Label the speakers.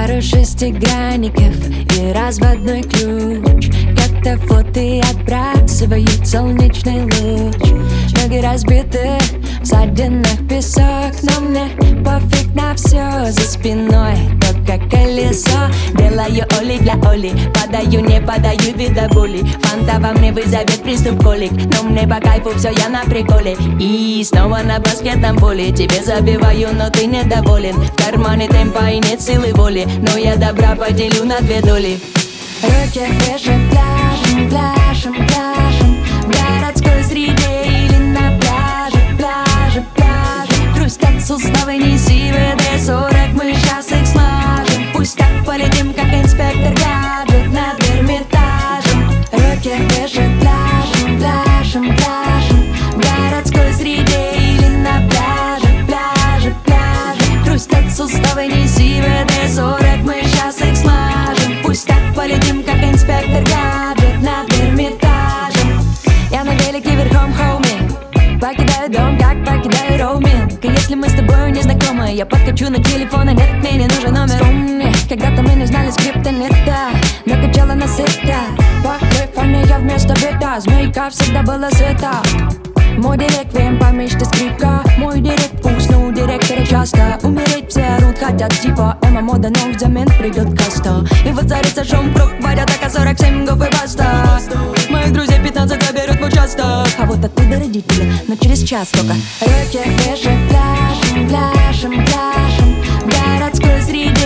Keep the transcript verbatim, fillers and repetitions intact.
Speaker 1: Пару шестигранников и разводной ключ. Как-то фото отбрасывают солнечный луч. Ноги разбиты, в ссадинах песок, но мне пофиг на все. За спиной только колесо. Делаю оли для Оли, падаю, не падаю, вида боли. Фанта во мне вызовет приступ колик, но мне по кайфу все, я на приколе. И снова на баскетном поле тебе забиваю, но ты недоволен. В кармане темпа и нет силы воли, но я добра поделю на две доли. Руки выше пляжем, пляжем, пляжем, в городской среде или на пляже, пляже, пляже. Хрустят суставы, неси вэ дэ сорок, мы сейчас их смажем. Пусть так полетим, как инспектор гаджет над Эрмитажем. Руки выше пляжем, пляжем, пляжем, в городской среде или на пляже, пляже, пляже. Хрустят суставы, неси вэ дэ сорок, мы сейчас их смажем. Пусть так полетим, как инспектор гаджет над Эрмитажем. Я на велике верхом, хоуми, покидаю дом, как покидаю роуминг. И если мы с тобой не знакомы, я подкачу на телефон, а нет, мне не нужен номер. Вспомни, когда-то мы не знали скриптонита, накачала нас это. По грифоне я вместо бита, змейка всегда была сыта. Мой директ-вем по мечте скрипка, мой директ пусть, но у директора часто умереть все орут, хотят типа Эма мода, но взамен придет каста. И воцарится шум, круг, варя так, сорок семь гов и баста. Моих друзей пятнадцать заберут в участок, а вот оттуда родители, но через час только. Руки выше пляжем, пляжем, пляжем, в городской среде